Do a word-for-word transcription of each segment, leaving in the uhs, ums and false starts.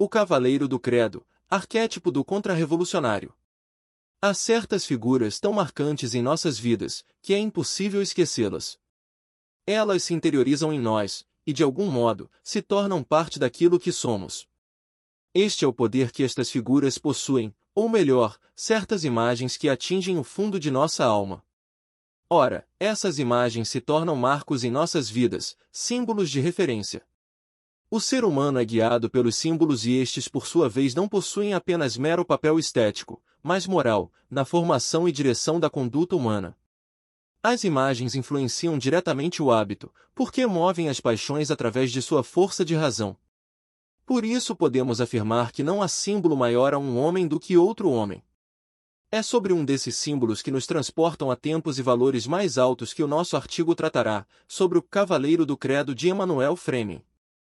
O cavaleiro do credo, arquétipo do contra-revolucionário. Há certas figuras tão marcantes em nossas vidas, que é impossível esquecê-las. Elas se interiorizam em nós, e de algum modo, se tornam parte daquilo que somos. Este é o poder que estas figuras possuem, ou melhor, certas imagens que atingem o fundo de nossa alma. Ora, essas imagens se tornam marcos em nossas vidas, símbolos de referência. O ser humano é guiado pelos símbolos e estes por sua vez não possuem apenas mero papel estético, mas moral, na formação e direção da conduta humana. As imagens influenciam diretamente o hábito, porque movem as paixões através de sua força de razão. Por isso podemos afirmar que não há símbolo maior a um homem do que outro homem. É sobre um desses símbolos que nos transportam a tempos e valores mais altos que o nosso artigo tratará, sobre o Cavaleiro do Credo de Emanuel Fleming.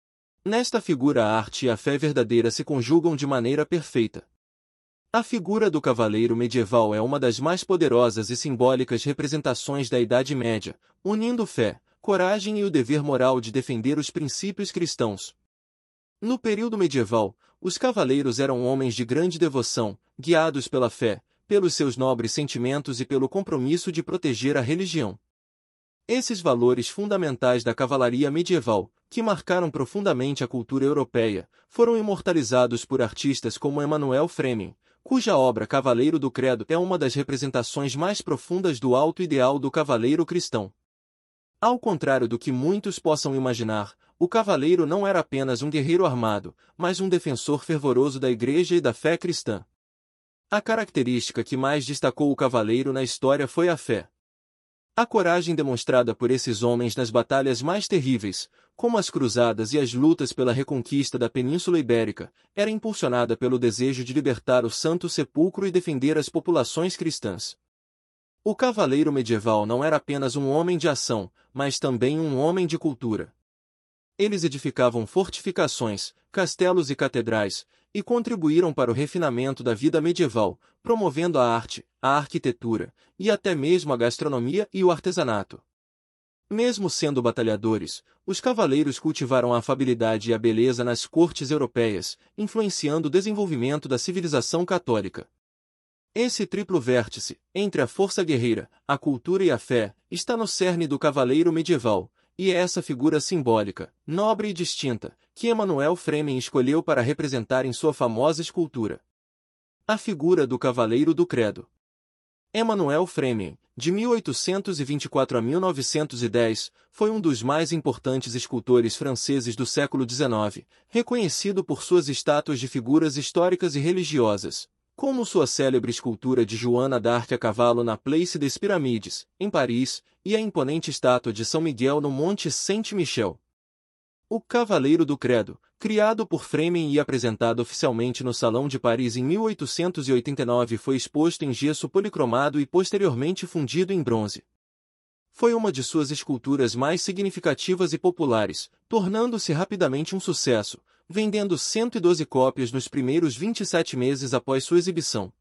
Nesta figura a arte e a fé verdadeira se conjugam de maneira perfeita. A figura do cavaleiro medieval é uma das mais poderosas e simbólicas representações da Idade Média, unindo fé, coragem e o dever moral de defender os princípios cristãos. No período medieval, os cavaleiros eram homens de grande devoção, guiados pela fé, pelos seus nobres sentimentos e pelo compromisso de proteger a religião. Esses valores fundamentais da cavalaria medieval, que marcaram profundamente a cultura europeia, foram imortalizados por artistas como Emanuel Fleming, cuja obra Cavaleiro do Credo é uma das representações mais profundas do alto ideal do cavaleiro cristão. Ao contrário do que muitos possam imaginar, o cavaleiro não era apenas um guerreiro armado, mas um defensor fervoroso da Igreja e da fé cristã. A característica que mais destacou o cavaleiro na história foi a fé. A coragem demonstrada por esses homens nas batalhas mais terríveis, como as cruzadas e as lutas pela reconquista da Península Ibérica, era impulsionada pelo desejo de libertar o Santo Sepulcro e defender as populações cristãs. O cavaleiro medieval não era apenas um homem de ação, mas também um homem de cultura. Eles edificavam fortificações, castelos e catedrais, e contribuíram para o refinamento da vida medieval, promovendo a arte, a arquitetura, e até mesmo a gastronomia e o artesanato. Mesmo sendo batalhadores, os cavaleiros cultivaram a afabilidade e a beleza nas cortes europeias, influenciando o desenvolvimento da civilização católica. Esse triplo vértice, entre a força guerreira, a cultura e a fé, está no cerne do cavaleiro medieval, e é essa figura simbólica, nobre e distinta, que Emanuel Fleming escolheu para representar em sua famosa escultura. A figura do Cavaleiro do Credo. Emanuel Fleming, de mil oitocentos e vinte e quatro a mil novecentos e dez, foi um dos mais importantes escultores franceses do século dezenove, reconhecido por suas estátuas de figuras históricas e religiosas, como sua célebre escultura de Joana d'Arc a cavalo na Place des Pyramides, em Paris, e a imponente estátua de São Miguel no Monte Saint-Michel. O Cavaleiro do Credo, criado por Fleming e apresentado oficialmente no Salão de Paris em mil oitocentos e oitenta e nove, foi exposto em gesso policromado e posteriormente fundido em bronze. Foi uma de suas esculturas mais significativas e populares, tornando-se rapidamente um sucesso, vendendo cento e doze cópias nos primeiros vinte e sete meses após sua exibição.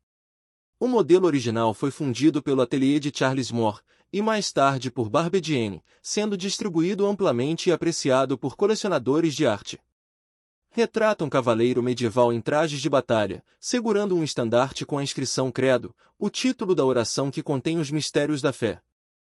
O modelo original foi fundido pelo ateliê de Charles Moore, e mais tarde por Barbedienne, sendo distribuído amplamente e apreciado por colecionadores de arte. Retrata um cavaleiro medieval em trajes de batalha, segurando um estandarte com a inscrição Credo, o título da oração que contém os mistérios da fé.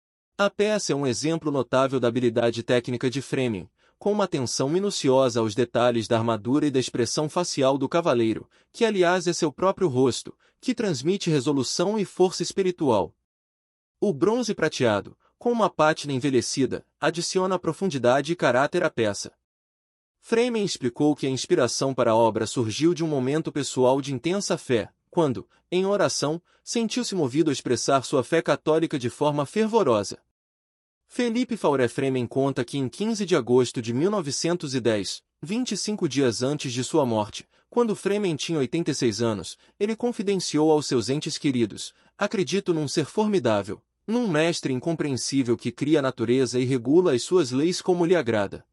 A peça é um exemplo notável da habilidade técnica de Fleming, com uma atenção minuciosa aos detalhes da armadura e da expressão facial do cavaleiro, que aliás é seu próprio rosto, que transmite resolução e força espiritual. O bronze prateado, com uma pátina envelhecida, adiciona profundidade e caráter à peça. Fleming explicou que a inspiração para a obra surgiu de um momento pessoal de intensa fé, quando, em oração, sentiu-se movido a expressar sua fé católica de forma fervorosa. Philippe Fauré Fleming conta que em quinze de agosto de mil novecentos e dez, vinte e cinco dias antes de sua morte, quando Fleming tinha oitenta e seis anos, ele confidenciou aos seus entes queridos: "Acredito num ser formidável, num mestre incompreensível que cria a natureza e regula as suas leis como lhe agrada.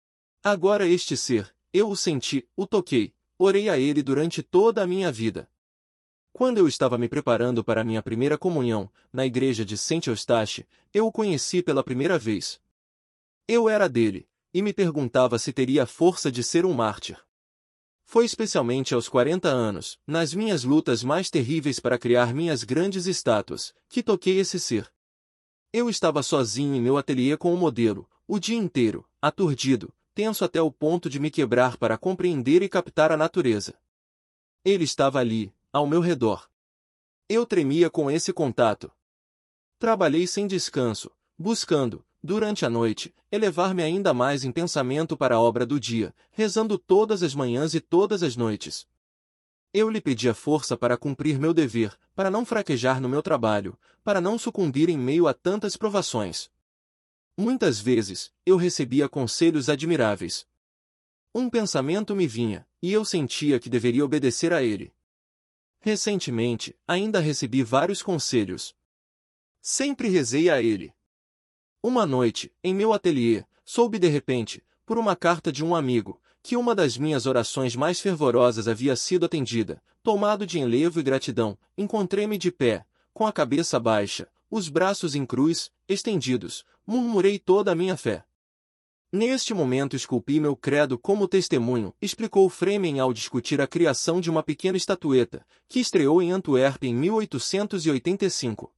Agora este ser, eu o senti, o toquei, orei a ele durante toda a minha vida. Quando eu estava me preparando para a minha primeira comunhão, na igreja de Saint-Eustache, eu o conheci pela primeira vez. Eu era dele, e me perguntava se teria a força de ser um mártir. Foi especialmente aos quarenta anos, nas minhas lutas mais terríveis para criar minhas grandes estátuas, que toquei esse ser. Eu estava sozinho em meu ateliê com o modelo, o dia inteiro, aturdido, tenso até o ponto de me quebrar para compreender e captar a natureza. Ele estava ali, ao meu redor. Eu tremia com esse contato. Trabalhei sem descanso, buscando, durante a noite, elevar-me ainda mais em pensamento para a obra do dia, rezando todas as manhãs e todas as noites. Eu lhe pedia força para cumprir meu dever, para não fraquejar no meu trabalho, para não sucumbir em meio a tantas provações. Muitas vezes, eu recebia conselhos admiráveis. Um pensamento me vinha, e eu sentia que deveria obedecer a ele. Recentemente, ainda recebi vários conselhos. Sempre rezei a ele. Uma noite, em meu ateliê, soube de repente, por uma carta de um amigo, que uma das minhas orações mais fervorosas havia sido atendida. Tomado de enlevo e gratidão, encontrei-me de pé, com a cabeça baixa, os braços em cruz, estendidos, murmurei toda a minha fé. Neste momento esculpi meu credo como testemunho, explicou Fremen ao discutir a criação de uma pequena estatueta, que estreou em Antuérpia em mil oitocentos e oitenta e cinco.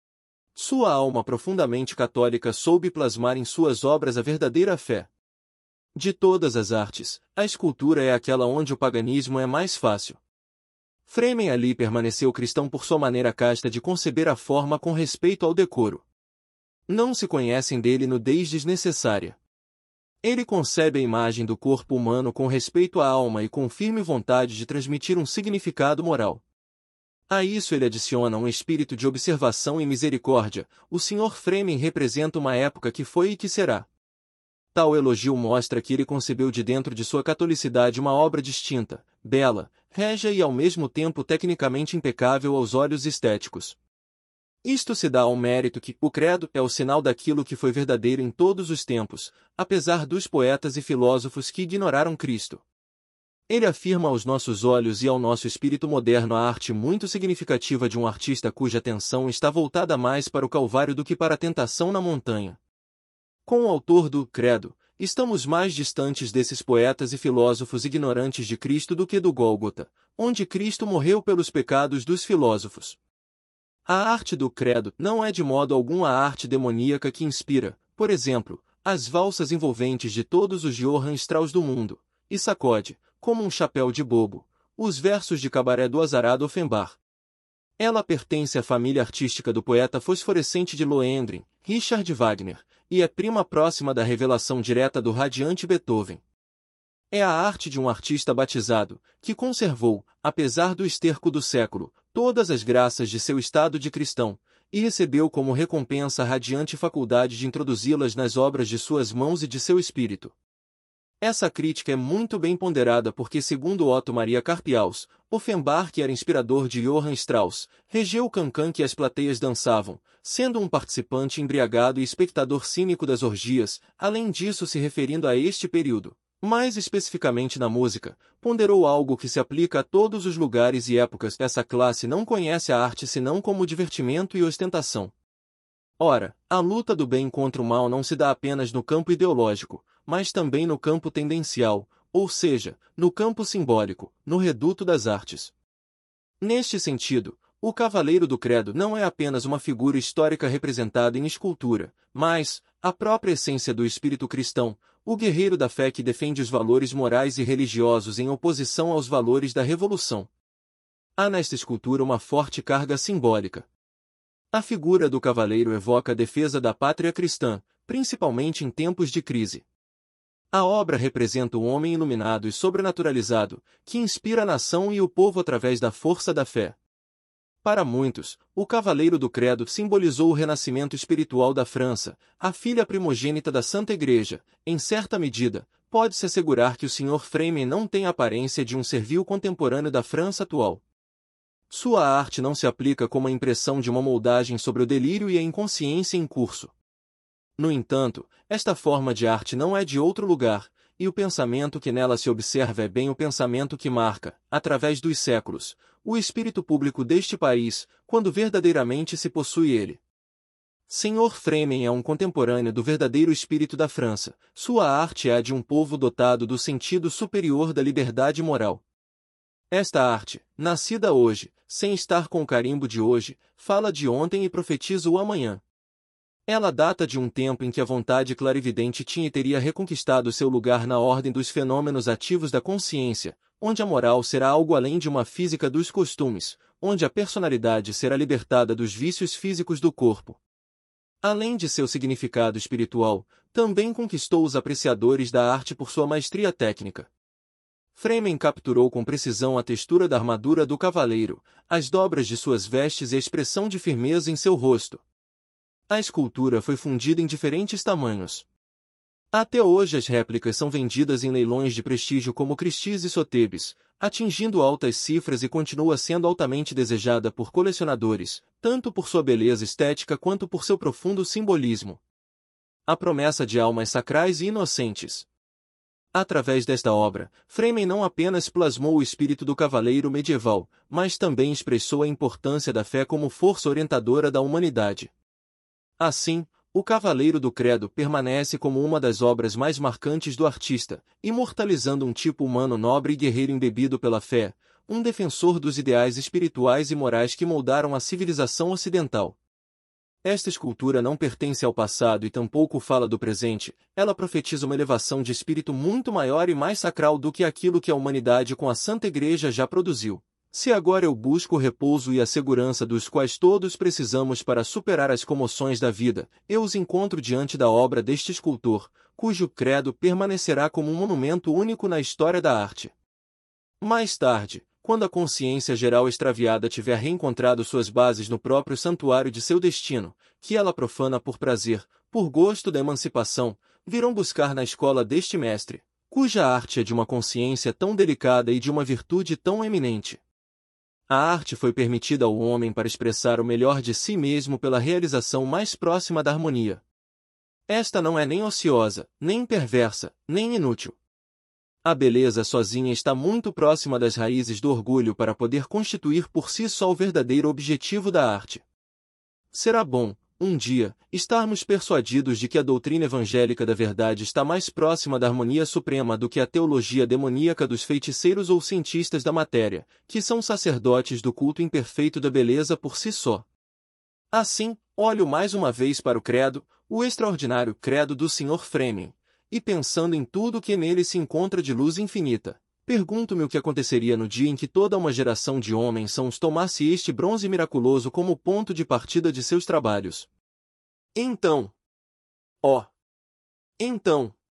Sua alma profundamente católica soube plasmar em suas obras a verdadeira fé. De todas as artes, a escultura é aquela onde o paganismo é mais fácil. Fremen ali permaneceu cristão por sua maneira casta de conceber a forma com respeito ao decoro. Não se conhecem dele nudez desnecessária. Ele concebe a imagem do corpo humano com respeito à alma e com firme vontade de transmitir um significado moral. A isso ele adiciona um espírito de observação e misericórdia. O senhor Fremen representa uma época que foi e que será. Tal elogio mostra que ele concebeu de dentro de sua catolicidade uma obra distinta, bela, régia e ao mesmo tempo tecnicamente impecável aos olhos estéticos. Isto se dá ao mérito que o credo é o sinal daquilo que foi verdadeiro em todos os tempos, apesar dos poetas e filósofos que ignoraram Cristo. Ele afirma aos nossos olhos e ao nosso espírito moderno a arte muito significativa de um artista cuja atenção está voltada mais para o Calvário do que para a tentação na montanha. Com o autor do Credo, estamos mais distantes desses poetas e filósofos ignorantes de Cristo do que do Gólgota, onde Cristo morreu pelos pecados dos filósofos. A arte do Credo não é de modo algum a arte demoníaca que inspira, por exemplo, as valsas envolventes de todos os Johann Strauss do mundo, e sacode, como um chapéu de bobo, os versos de cabaré do azarado Offenbach. Ela pertence à família artística do poeta fosforescente de Lohengrin, Richard Wagner, e é prima próxima da revelação direta do radiante Beethoven. É a arte de um artista batizado, que conservou, apesar do esterco do século, todas as graças de seu estado de cristão, e recebeu como recompensa a radiante faculdade de introduzi-las nas obras de suas mãos e de seu espírito. Essa crítica é muito bem ponderada porque, segundo Otto Maria Carpiaus, Offenbach, que era inspirador de Johann Strauss, regeu o cancan que as plateias dançavam, sendo um participante embriagado e espectador cínico das orgias, além disso se referindo a este período. Mais especificamente na música, ponderou algo que se aplica a todos os lugares e épocas. Essa classe não conhece a arte senão como divertimento e ostentação. Ora, a luta do bem contra o mal não se dá apenas no campo ideológico, mas também no campo tendencial, ou seja, no campo simbólico, no reduto das artes. Neste sentido, o Cavaleiro do Credo não é apenas uma figura histórica representada em escultura, mas a própria essência do espírito cristão, o guerreiro da fé que defende os valores morais e religiosos em oposição aos valores da revolução. Há nesta escultura uma forte carga simbólica. A figura do cavaleiro evoca a defesa da pátria cristã, principalmente em tempos de crise. A obra representa o homem iluminado e sobrenaturalizado, que inspira a nação e o povo através da força da fé. Para muitos, o Cavaleiro do Credo simbolizou o renascimento espiritual da França, a filha primogênita da Santa Igreja. Em certa medida, pode-se assegurar que o senhor Fremen não tem a aparência de um servil contemporâneo da França atual. Sua arte não se aplica como a impressão de uma moldagem sobre o delírio e a inconsciência em curso. No entanto, esta forma de arte não é de outro lugar, e o pensamento que nela se observa é bem o pensamento que marca, através dos séculos, o espírito público deste país, quando verdadeiramente se possui ele. senhor Fremen é um contemporâneo do verdadeiro espírito da França. Sua arte é a de um povo dotado do sentido superior da liberdade moral. Esta arte, nascida hoje, sem estar com o carimbo de hoje, fala de ontem e profetiza o amanhã. Ela data de um tempo em que a vontade clarividente tinha e teria reconquistado seu lugar na ordem dos fenômenos ativos da consciência, onde a moral será algo além de uma física dos costumes, onde a personalidade será libertada dos vícios físicos do corpo. Além de seu significado espiritual, também conquistou os apreciadores da arte por sua maestria técnica. Fremen capturou com precisão a textura da armadura do cavaleiro, as dobras de suas vestes e a expressão de firmeza em seu rosto. A escultura foi fundida em diferentes tamanhos. Até hoje as réplicas são vendidas em leilões de prestígio como Christie's e Sotheby's, atingindo altas cifras e continua sendo altamente desejada por colecionadores, tanto por sua beleza estética quanto por seu profundo simbolismo. A promessa de almas sacrais e inocentes. Através desta obra, Fremen não apenas plasmou o espírito do cavaleiro medieval, mas também expressou a importância da fé como força orientadora da humanidade. Assim, o Cavaleiro do Credo permanece como uma das obras mais marcantes do artista, imortalizando um tipo humano nobre e guerreiro embebido pela fé, um defensor dos ideais espirituais e morais que moldaram a civilização ocidental. Esta escultura não pertence ao passado e tampouco fala do presente, ela profetiza uma elevação de espírito muito maior e mais sacral do que aquilo que a humanidade com a Santa Igreja já produziu. Se agora eu busco o repouso e a segurança dos quais todos precisamos para superar as comoções da vida, eu os encontro diante da obra deste escultor, cujo credo permanecerá como um monumento único na história da arte. Mais tarde, quando a consciência geral extraviada tiver reencontrado suas bases no próprio santuário de seu destino, que ela profana por prazer, por gosto da emancipação, virão buscar na escola deste mestre, cuja arte é de uma consciência tão delicada e de uma virtude tão eminente. A arte foi permitida ao homem para expressar o melhor de si mesmo pela realização mais próxima da harmonia. Esta não é nem ociosa, nem perversa, nem inútil. A beleza sozinha está muito próxima das raízes do orgulho para poder constituir por si só o verdadeiro objetivo da arte. Será bom, um dia, estarmos persuadidos de que a doutrina evangélica da verdade está mais próxima da harmonia suprema do que a teologia demoníaca dos feiticeiros ou cientistas da matéria, que são sacerdotes do culto imperfeito da beleza por si só. Assim, olho mais uma vez para o credo, o extraordinário credo do senhor Fremen, e pensando em tudo que nele se encontra de luz infinita, pergunto-me o que aconteceria no dia em que toda uma geração de homens sãos tomasse este bronze miraculoso como ponto de partida de seus trabalhos. Então, ó, então,